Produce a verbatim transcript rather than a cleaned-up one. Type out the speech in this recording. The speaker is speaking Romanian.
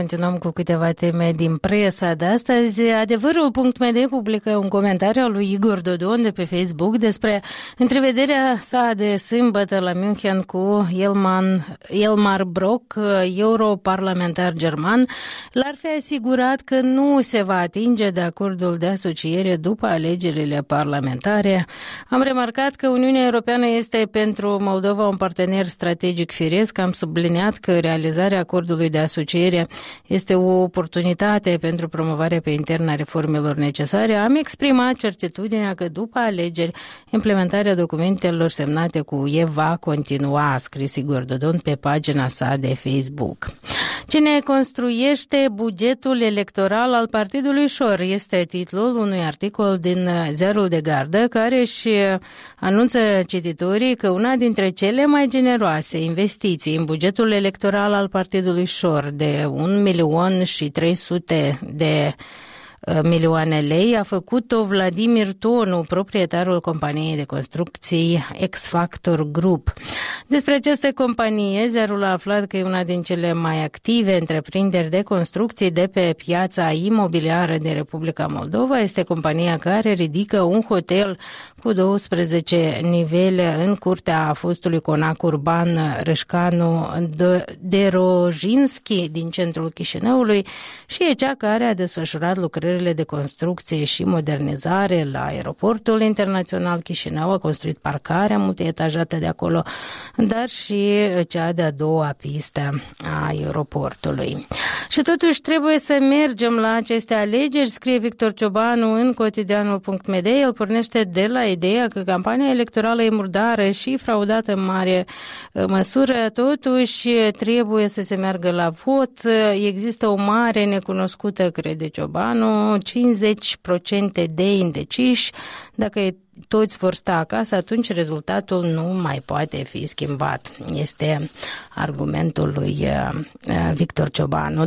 Continuăm cu câteva teme din presa de astăzi. Adevărul punct m d publică un comentariu al lui Igor Dodon de pe Facebook despre întrevederea sa de sâmbătă la München cu Elman, Elmar Brok, europarlamentar german. L-ar fi asigurat că nu se va atinge de acordul de asociere după alegerile parlamentare. Am remarcat că Uniunea Europeană este pentru Moldova un partener strategic firesc. Am subliniat că realizarea acordului de asociere este o oportunitate pentru promovarea pe intern a reformelor necesare. Am exprimat certitudinea că după alegeri, implementarea documentelor semnate cu U E va continua, a scris Igor Dodon pe pagina sa de Facebook. Cine construiește bugetul electoral al Partidului Șor este titlul unui articol din Ziarul de Gardă, care își anunță cititorii că una dintre cele mai generoase investiții în bugetul electoral al Partidului Șor de un milion și trei sute de milioane lei a făcut-o Vladimir Tonu, proprietarul companiei de construcții X-Factor Group. Despre această companie, Ziarul a aflat că e una din cele mai active întreprinderi de construcții de pe piața imobiliară din Republica Moldova. Este compania care ridică un hotel cu douăsprezece nivele în curtea fostului conac urban Rășcanu Derojinski din centrul Chișinăului și e cea care a desfășurat lucrările de construcție și modernizare la aeroportul internațional Chișinău, a construit parcarea multietajată de acolo, dar și cea de-a doua pistă a aeroportului. Și totuși trebuie să mergem la aceste alegeri, scrie Victor Ciobanu în cotidianul punct m d. El pornește de la ideea că campania electorală e murdară și fraudată în mare măsură, totuși trebuie să se meargă la vot. Există o mare necunoscută, crede Ciobanu, cincizeci la sută de indeciși. Dacă toți vor sta acasă, atunci rezultatul nu mai poate fi schimbat. Este argumentul lui Victor Ciobanu.